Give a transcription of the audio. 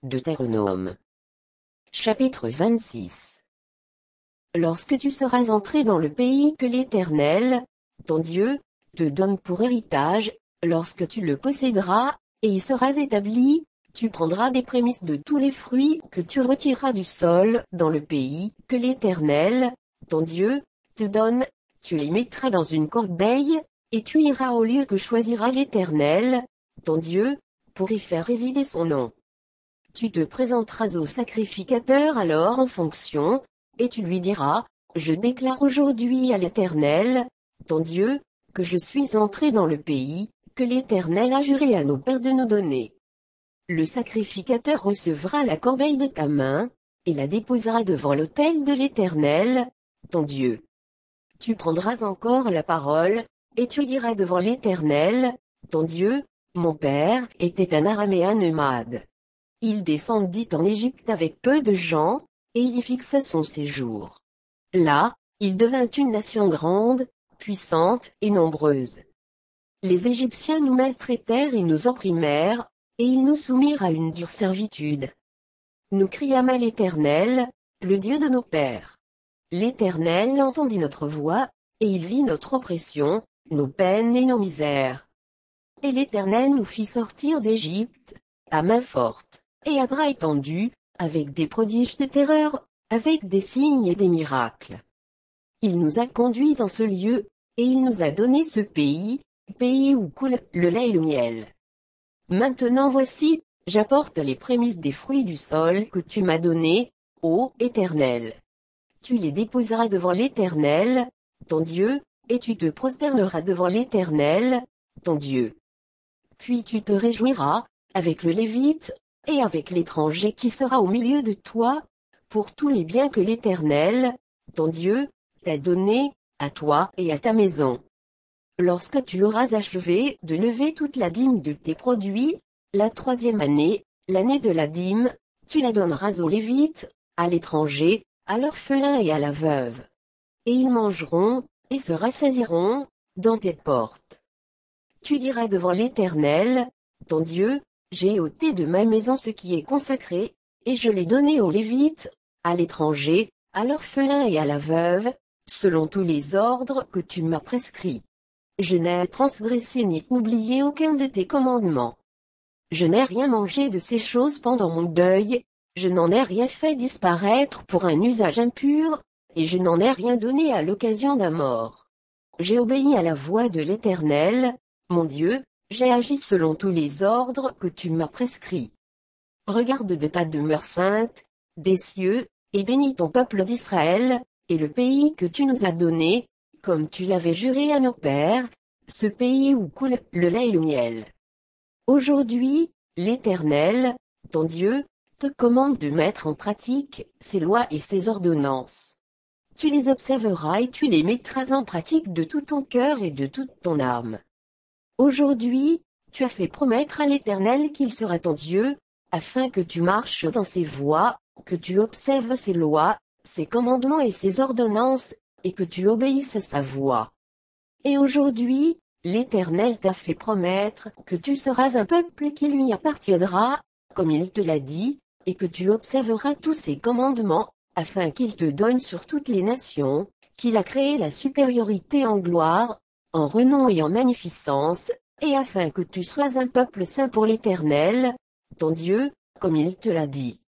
Deutéronome. Chapitre 26. Lorsque tu seras entré dans le pays que l'Éternel, ton Dieu, te donne pour héritage, lorsque tu le posséderas, et y seras établi, tu prendras des prémices de tous les fruits que tu retireras du sol dans le pays que l'Éternel, ton Dieu, te donne, tu les mettras dans une corbeille, et tu iras au lieu que choisira l'Éternel, ton Dieu, pour y faire résider son nom. Tu te présenteras au sacrificateur alors en fonction, et tu lui diras, je déclare aujourd'hui à l'Éternel, ton Dieu, que je suis entré dans le pays, que l'Éternel a juré à nos pères de nous donner. Le sacrificateur recevra la corbeille de ta main, et la déposera devant l'autel de l'Éternel, ton Dieu. Tu prendras encore la parole, et tu diras devant l'Éternel, ton Dieu, mon père était un araméen nomade. Il descendit en Égypte avec peu de gens, et il y fixa son séjour. Là, il devint une nation grande, puissante et nombreuse. Les Égyptiens nous maltraitèrent et nous opprimèrent, et ils nous soumirent à une dure servitude. Nous criâmes à l'Éternel, le Dieu de nos pères. L'Éternel entendit notre voix, et il vit notre oppression, nos peines et nos misères. Et l'Éternel nous fit sortir d'Égypte, à main forte, et à bras étendus, avec des prodiges de terreur, avec des signes et des miracles. Il nous a conduits dans ce lieu, et il nous a donné ce pays, pays où coule le lait et le miel. Maintenant voici, j'apporte les prémices des fruits du sol que tu m'as donnés, ô Éternel. Tu les déposeras devant l'Éternel, ton Dieu, et tu te prosterneras devant l'Éternel, ton Dieu. Puis tu te réjouiras, avec le Lévite, et avec l'étranger qui sera au milieu de toi, pour tous les biens que l'Éternel, ton Dieu, t'a donnés, à toi et à ta maison. Lorsque tu auras achevé de lever toute la dîme de tes produits, la 3e année, l'année de la dîme, tu la donneras aux Lévites, à l'étranger, à l'orphelin et à la veuve. Et ils mangeront, et se rassasieront, dans tes portes. Tu diras devant l'Éternel, ton Dieu, j'ai ôté de ma maison ce qui est consacré, et je l'ai donné aux Lévites, à l'étranger, à l'orphelin et à la veuve, selon tous les ordres que tu m'as prescrits. Je n'ai transgressé ni oublié aucun de tes commandements. Je n'ai rien mangé de ces choses pendant mon deuil, je n'en ai rien fait disparaître pour un usage impur, et je n'en ai rien donné à l'occasion d'un mort. J'ai obéi à la voix de l'Éternel, mon Dieu, j'ai agi selon tous les ordres que tu m'as prescrits. Regarde de ta demeure sainte, des cieux, et bénis ton peuple d'Israël, et le pays que tu nous as donné, comme tu l'avais juré à nos pères, ce pays où coule le lait et le miel. Aujourd'hui, l'Éternel, ton Dieu, te commande de mettre en pratique ses lois et ses ordonnances. Tu les observeras et tu les mettras en pratique de tout ton cœur et de toute ton âme. Aujourd'hui, tu as fait promettre à l'Éternel qu'il sera ton Dieu, afin que tu marches dans ses voies, que tu observes ses lois, ses commandements et ses ordonnances, et que tu obéisses à sa voix. Et aujourd'hui, l'Éternel t'a fait promettre que tu seras un peuple qui lui appartiendra, comme il te l'a dit, et que tu observeras tous ses commandements, afin qu'il te donne sur toutes les nations, qu'il a créé la supériorité en gloire, en renom et en magnificence, et afin que tu sois un peuple saint pour l'Éternel, ton Dieu, comme il te l'a dit.